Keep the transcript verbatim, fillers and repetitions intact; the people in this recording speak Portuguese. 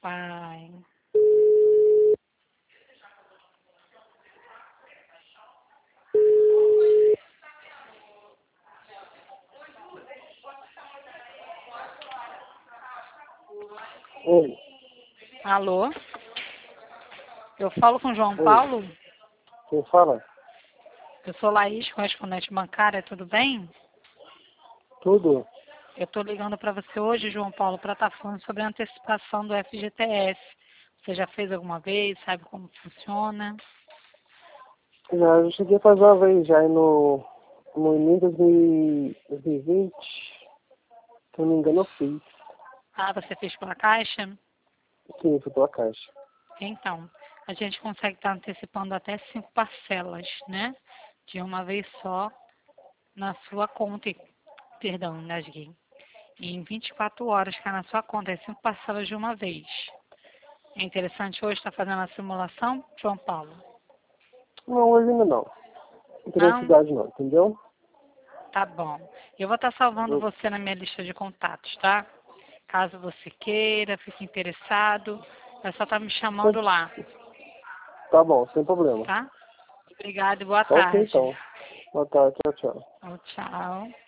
Bye. Oi. Alô? Eu falo com o João Oi. Paulo? Quem fala? Eu sou Laís, correspondente bancária, tudo bem? Tudo? Eu estou ligando para você hoje, João Paulo, para estar falando sobre a antecipação do F G T S. Você já fez alguma vez? Sabe como funciona? Já, já cheguei a fazer uma vez já aí no, no início de dois mil e vinte. Se não me engano, eu fiz. Ah, você fez pela Caixa? Sim, fui pela Caixa. Então, a gente consegue estar antecipando até cinco parcelas, né? De uma vez só na sua conta. Perdão, engasguei. E em vinte e quatro horas cai na sua conta, é cinco parcelas de uma vez. É interessante hoje estar fazendo a simulação, João Paulo? Não, hoje ainda não. Não tem Não? necessidade não, entendeu? Tá bom. Eu vou estar salvando Hum, você na minha lista de contatos, tá? Caso você queira, fique interessado, é só estar me chamando sem- lá, Tá bom, sem problema. tá? Obrigada e boa Tá ok tarde. então. Boa tarde, tchau, tchau. Tchau, tchau.